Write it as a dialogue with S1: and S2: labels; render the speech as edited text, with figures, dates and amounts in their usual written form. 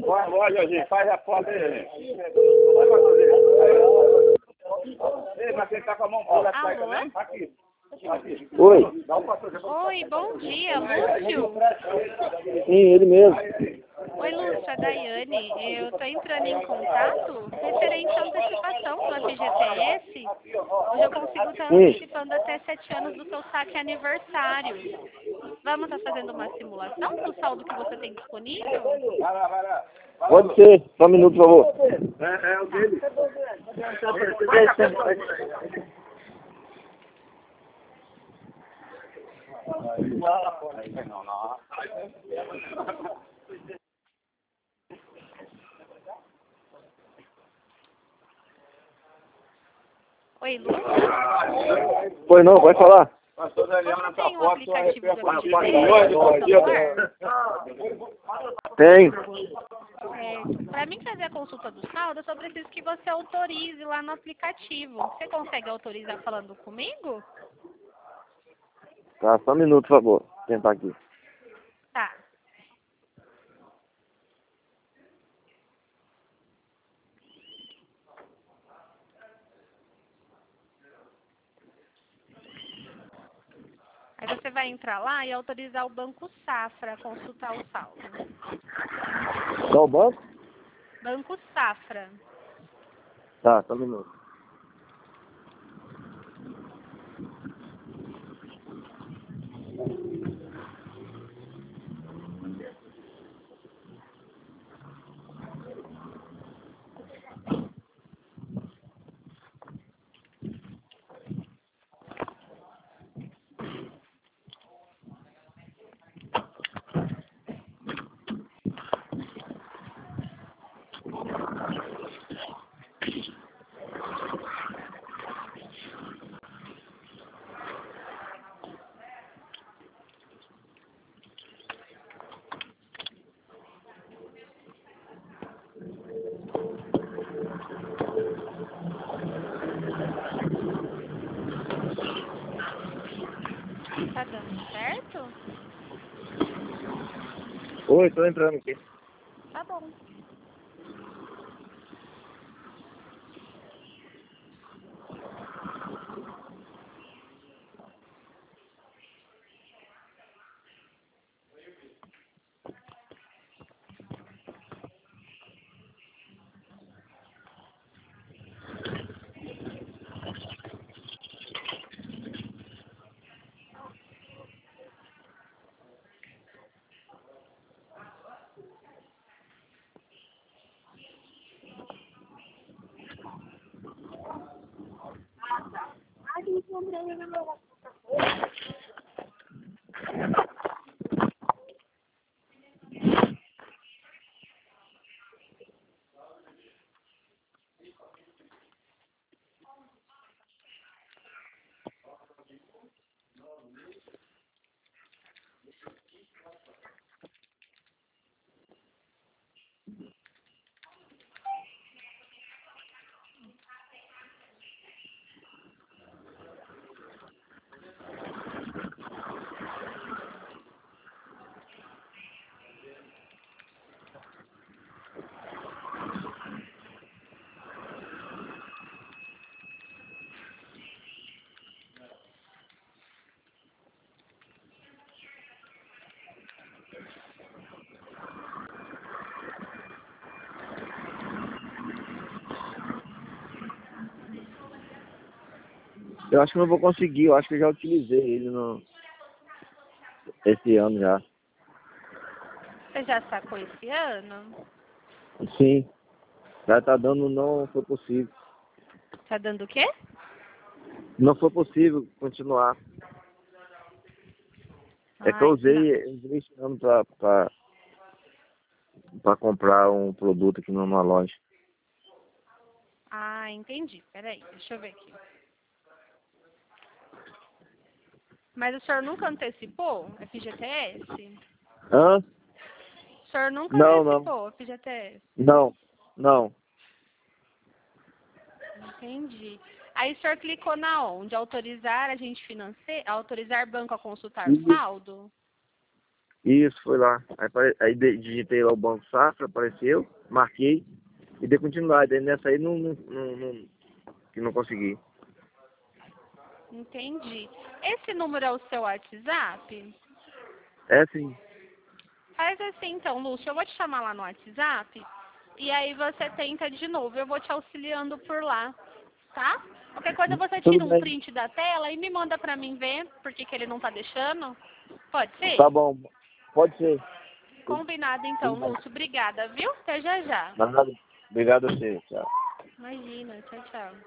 S1: Olha, gente, faz a foto aí, gente. Ei, mas quem tá com a mão pula aí também? Aqui.
S2: Oi.
S3: Oi, bom dia, Lúcio.
S2: Sim, ele mesmo.
S3: Oi, Lúcio, a Daiane. Eu estou entrando em contato referente à antecipação do FGTS. Hoje eu consigo estar antecipando até 7 anos do seu saque aniversário. Vamos estar fazendo uma simulação do saldo que você tem disponível?
S1: Vai lá.
S2: Pode ser. Só um minuto, por favor.
S1: É o dele.
S3: Oi, Lúcio.
S2: Pois não, pode falar.
S1: Pastor Daniel,
S3: Você
S1: nessa
S3: tem um
S1: foto,
S3: aplicativo do
S1: só
S3: FGTS no celular?
S2: Tem.
S3: Para mim fazer a consulta do saldo, eu só preciso que você autorize lá no aplicativo. Você consegue autorizar falando comigo?
S2: Tá, só um minuto, por favor. Vou tentar aqui.
S3: Tá. Aí você vai entrar lá e autorizar o Banco Safra a consultar o saldo.
S2: Qual o banco?
S3: Banco Safra.
S2: Tá, só um minuto.
S3: Tá dando certo?
S2: Oi, tô entrando aqui.
S3: Tá bom.
S2: Eu acho que não vou conseguir. Eu acho que eu já utilizei ele esse ano já.
S3: Você já sacou esse ano?
S2: Sim. Já tá dando, não foi possível.
S3: Tá dando o quê?
S2: Não foi possível continuar. É que eu
S3: Ai,
S2: usei esse ano pra comprar um produto aqui numa loja.
S3: Ah, entendi. Peraí, deixa eu ver aqui. Mas o senhor nunca antecipou FGTS?
S2: Hã?
S3: O senhor nunca
S2: Não.
S3: antecipou FGTS?
S2: Não.
S3: Entendi. Aí o senhor clicou na onde? Autorizar agente financeiro? Autorizar banco a consultar
S2: Isso.
S3: saldo?
S2: Isso, foi lá. Aí digitei lá o Banco Safra, apareceu, marquei e dei continuidade. Aí nessa aí que não consegui.
S3: Entendi. Esse número é o seu WhatsApp?
S2: É sim.
S3: Faz assim então, Lúcia, eu vou te chamar lá no WhatsApp e aí você tenta de novo. Eu vou te auxiliando por lá, tá? Qualquer coisa você
S2: Tudo
S3: tira um
S2: bem.
S3: print da tela e me manda pra mim ver por que ele não tá deixando. Pode ser?
S2: Tá bom. Pode ser.
S3: Combinado então,
S2: Tudo bem.
S3: Lúcio. Obrigada, viu? Até já já.
S2: Nada. Obrigado a você. Tchau.
S3: Imagina, tchau, tchau.